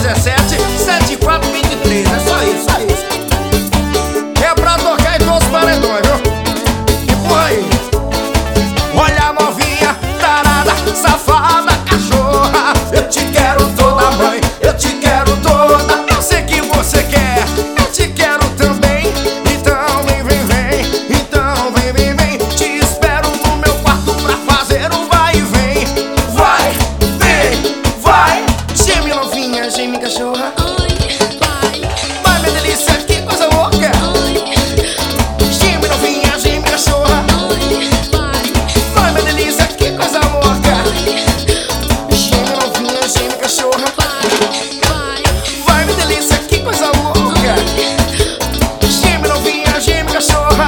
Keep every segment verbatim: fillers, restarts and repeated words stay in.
dezessete, setenta e quatro, vinte e três. É só isso, só isso. É pra tocar em todos os paredões, viu? E por aí. Olha, novinha, tarada, safada, cachorra, eu te quero toda, mãe, eu te quero toda. Eu sei que você quer, eu te quero também. Então vem, vem, vem, então vem, vem, vem. Te espero no meu quarto pra fazer um vai e vem. Vai, vem, vai. Geme, novinha, geme, cachorra. Vai, minha delícia, que coisa louca. Geme, novinha, geme, cachorra. Vai, minha delícia, que coisa louca. Geme, novinha, geme, cachorra. Vai, minha delícia, que coisa louca. Geme, novinha, geme, cachorra.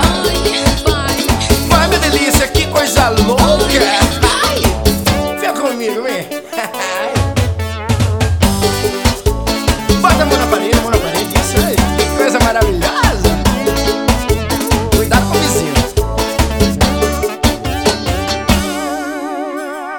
Vai, minha delícia, que coisa louca. Ai, vem comigo, vem.